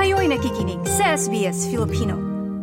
Kayo'y nakikinig sa SBS Filipino.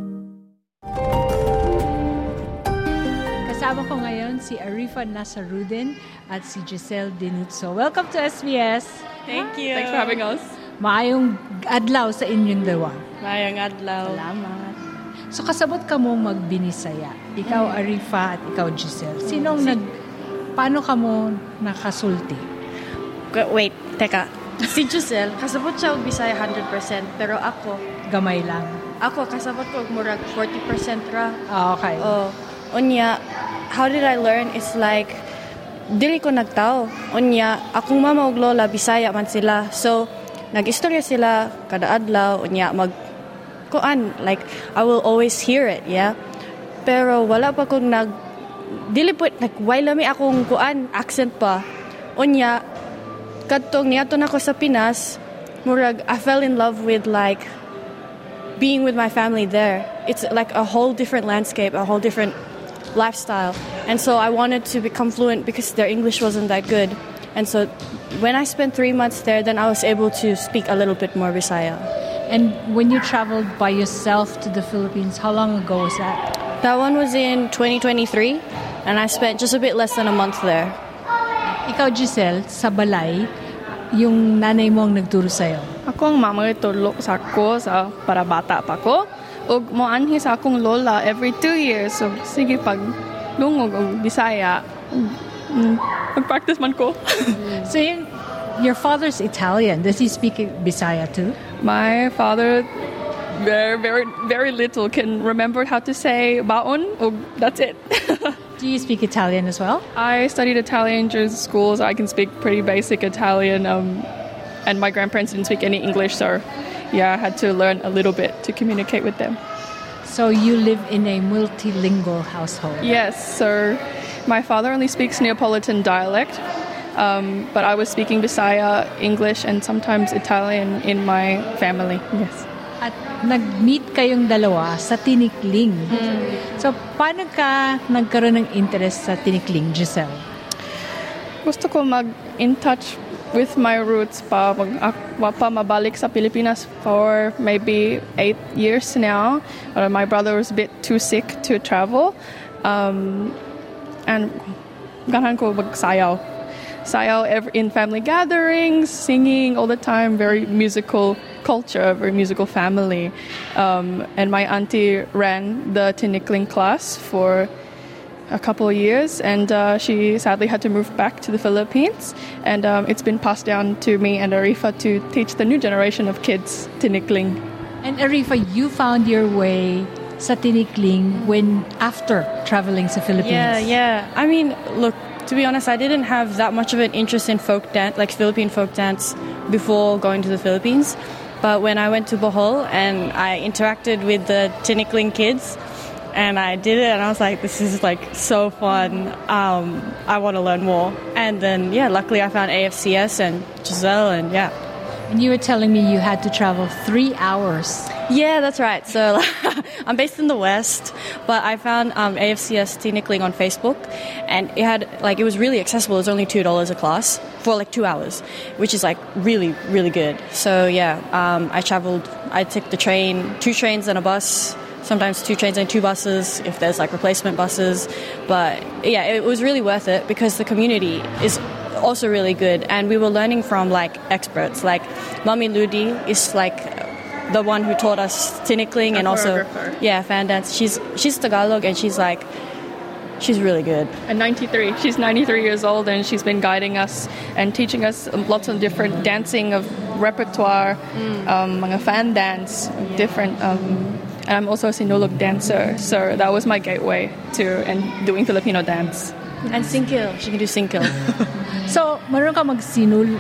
Kasama ko ngayon si Arifa Nasarudin at si Giselle Dinutso. Welcome to SBS. Thank you. Thanks for having us. Maayong adlaw sa inyong dalawa. Maayong adlaw. Salamat. So kasabot ka mo magbinisaya. Ikaw Arifa at ikaw Giselle. Paano ka mo nakasulti? Wait, teka. Si Giselle, kasabot siya og Bisaya 100%, pero ako, Gamay lang. ako kasabot ko og murag 40% ra. Okay. Unya, how did I learn? It's like, dili ko nagtao. Unya, akong mama ug lola, Bisaya man sila. So, nag-istorya sila kada adlaw. Unya, like, I will always hear it, yeah? Pero wala pa kong dili po, like, why lami akong accent pa. Unya, kadtong niadto na ko sa Pinas, murag, I fell in love with, like, being with my family there. It's like a whole different landscape, a whole different lifestyle. And so I wanted to become fluent because their English wasn't that good. And so when I spent 3 months there, then I was able to speak a little bit more Bisaya. And when you traveled by yourself to the Philippines, how long ago was that? That one was in 2023, and I spent just a bit less than a month there. Ikaw Giselle, sa balay, yung nanay mo ang nagturo sa'yo. Ako ang mama itulok sa ako sa para bata pa ko. Ug moanhi sa akong lola every 2 years. So sige pag lungog og Bisaya, mag-practice man ko. So your father's Italian. Does he speak Bisaya too? My father very very very little can remember how to say baon. Ug that's it. Do you speak Italian as well? I studied Italian during school, so I can speak pretty basic Italian. And my grandparents didn't speak any English, so yeah, I had to learn a little bit to communicate with them. So you live in a multilingual household? Yes, so my father only speaks Neapolitan dialect, but I was speaking Bisaya, English, and sometimes Italian in my family. Yes. At nag-meet kayong dalawa sa Tinikling. So, paano ka nagkaroon ng interest sa Tinikling, Giselle? Gusto ko mag-in touch with my roots pa. Mabalik sa Pilipinas for maybe 8 years now. My brother was a bit too sick to travel. And ganahan ko magsayaw. Sayaw in family gatherings, singing all the time, very musical culture, very musical family. And my auntie ran the Tinikling class for a couple of years, and she sadly had to move back to the Philippines. And it's been passed down to me and Arifa to teach the new generation of kids Tinikling. And Arifa, you found your way sa Tinikling after traveling sa Philippines. Yeah. I mean, look, to be honest, I didn't have that much of an interest in folk dance, like Philippine folk dance, before going to the Philippines. But when I went to Bohol and I interacted with the Tinikling kids, and I did it, and I was like, this is like so fun. I want to learn more. And then, luckily I found AFCS and Giselle, and yeah. And you were telling me you had to travel 3 hours. Yeah, that's right. So I'm based in the West, but I found AFCS Tinikling on Facebook, and it was really accessible. It was only $2 a class for like 2 hours, which is like really, really good. So I traveled. I took the train, 2 trains and a bus. Sometimes 2 trains and 2 buses if there's like replacement buses. But yeah, it was really worth it because the community is also really good, and we were learning from like experts. Like Mami Ludi is like the one who taught us Tinikling and also fan dance. She's Tagalog, and she's really good. And 93. She's 93 years old, and she's been guiding us and teaching us lots of different dancing of repertoire, mga fan dance, different. And I'm also a Sinulog dancer, so that was my gateway to doing Filipino dance. And singkil. She can do singkil. So, meron ka sinulog,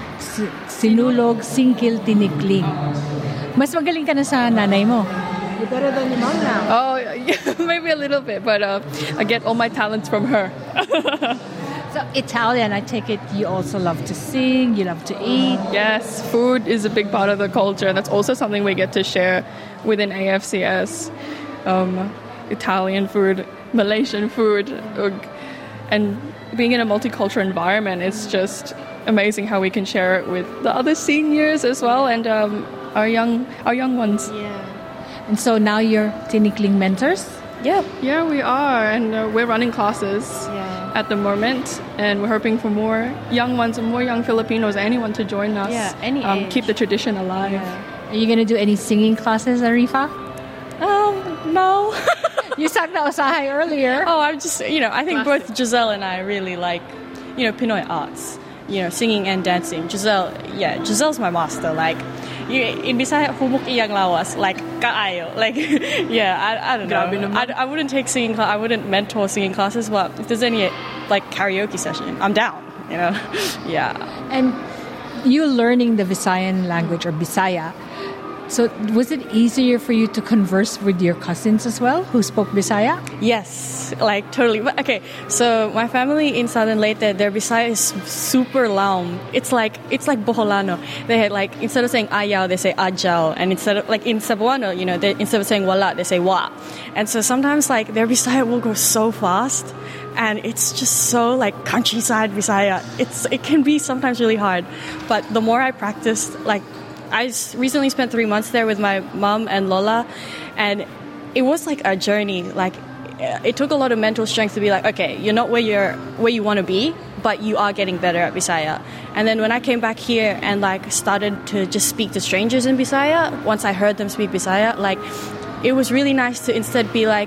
singkil, Tinikling. Mas magaling ka na sa nanay mo. You're better than your mom now. Oh, yeah, maybe a little bit, but I get all my talents from her. So Italian, I take it you also love to sing, you love to eat. Yes, food is a big part of the culture, and that's also something we get to share within AFCS. Italian food, Malaysian food, and being in a multicultural environment, it's just amazing how we can share it with the other seniors as well, and our young ones. Yeah. And so now you're Tinikling mentors? Yeah, we are, and we're running classes at the moment, and we're hoping for more young ones and more young Filipinos, anyone to join us. Yeah, any age. Keep the tradition alive. Yeah. Are you going to do any singing classes, Arifa? No. You sang na Usahay earlier. Oh, I'm just, I think both Giselle and I really like, Pinoy arts, singing and dancing. Giselle's my master. Like, in Bisaya, humuk iyang lawas, like, kaayo. Like, I don't know. I wouldn't take singing class, I wouldn't mentor singing classes, but if there's any, like, karaoke session, I'm down, Yeah. And you learning the Visayan language or Bisaya, so was it easier for you to converse with your cousins as well who spoke Bisaya? Yes, like totally. But, okay, so my family in Southern Leyte, their Bisaya is super laum. It's like Boholano. They had like, instead of saying ayaw, they say ajao, and instead of like in Cebuano, instead of saying wala, they say wa. And so sometimes like their Bisaya will go so fast, and it's just so like countryside Bisaya. It can be sometimes really hard, but the more I practiced, like. I recently spent 3 months there with my mom and Lola, and it was like a journey. Like, it took a lot of mental strength to be like, okay, you're not where you want to be, but you are getting better at Bisaya. And then when I came back here and like started to just speak to strangers in Bisaya, once I heard them speak Bisaya, like it was really nice to instead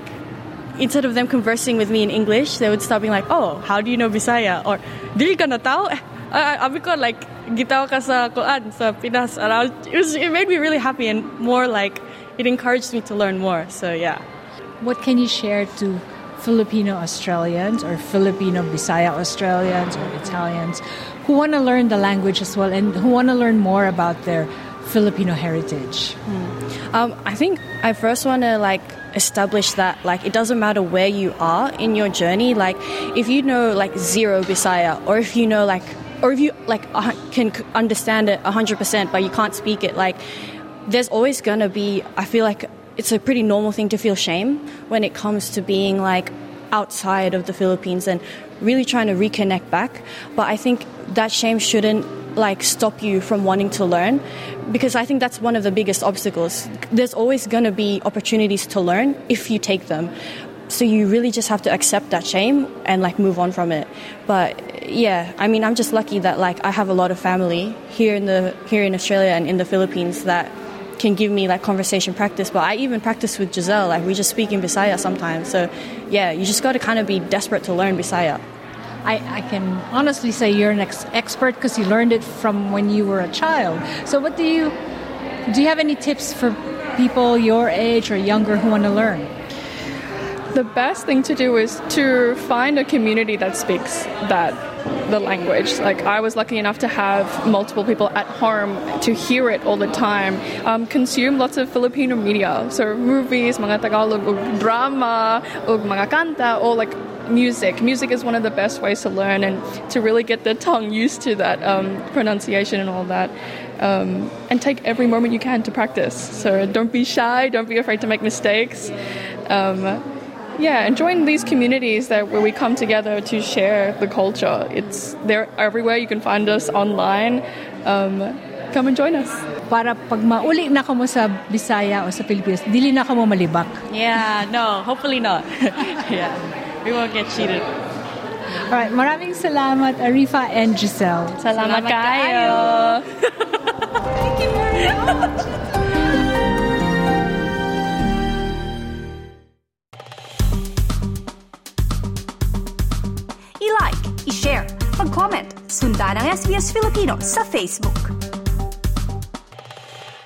of them conversing with me in English, they would start being like, oh, how do you know Bisaya? Or, dili ka na tao? Abi ko like, gitaw ka sa kuan sa Pinas. It made me really happy and more like, it encouraged me to learn more. So yeah. What can you share to Filipino Australians or Filipino Bisaya Australians or Italians who want to learn the language as well and who want to learn more about their Filipino heritage? I think I first want to like establish that like it doesn't matter where you are in your journey. Like if you know like zero Bisaya, or if you know like, or if you like can understand it 100% but you can't speak it, like there's always gonna be, I feel like it's a pretty normal thing to feel shame when it comes to being like outside of the Philippines and really trying to reconnect back. But I think that shame shouldn't like stop you from wanting to learn, because I think that's one of the biggest obstacles. There's always going to be opportunities to learn if you take them. So you really just have to accept that shame and like move on from it. But yeah, I mean, I'm just lucky that like I have a lot of family here in Australia and in the Philippines that can give me like conversation practice. But I even practice with Giselle, like we just speak in Bisaya sometimes. So yeah, you just got to kind of be desperate to learn Bisaya. I can honestly say you're an expert because you learned it from when you were a child. So what do you have any tips for people your age or younger who want to learn? The best thing to do is to find a community that speaks the language. Like I was lucky enough to have multiple people at home to hear it all the time. Consume lots of Filipino media, so movies, mga Tagalog, drama, mga kanta, or like music. Music is one of the best ways to learn and to really get the tongue used to that pronunciation and all that. And take every moment you can to practice. So don't be shy, don't be afraid to make mistakes. And join these communities where we come together to share the culture. They're everywhere. You can find us online. Come and join us. Para pag mauli na kamo sa Bisaya o sa Pilipinas, dili na kamo malibak. Yeah, no, hopefully not. Yeah, we won't get cheated. Alright, maraming salamat, Arifa and Giselle. Salamat kayo. Thank you very much. I-like, i-share, mag-comment, sundan ang SBS Filipino sa Facebook.